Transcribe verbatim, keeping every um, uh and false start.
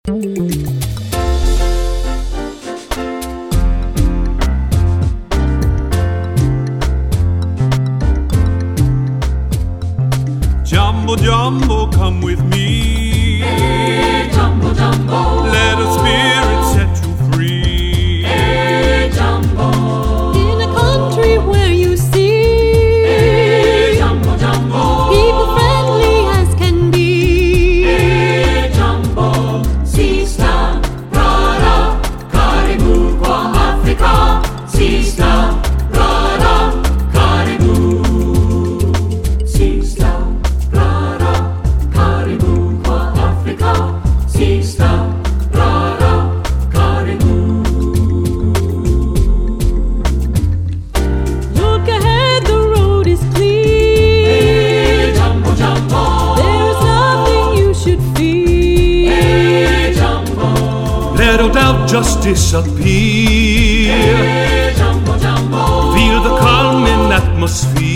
Jumbo, Jumbo, come with me. Hey, Jumbo, Jumbo. Let a spirit set you free. Hey, Jumbo. In a country where you see, Hey, Jumbo, Jumbo. people friendly as can be. Hey, Jumbo. Sister, brother, karibu kwa Afrika. Sister, brother, karibu. Sister, brother, karibu kwa Afrika. Sister, brother, karibu. Look ahead, the road is clear. Hey, Jumbo, Jumbo. There is nothing you should fear. Hey, Jumbo. Let all doubt just disappear. Hey, Jumbo, Jumbo. Feel the calming atmosphere.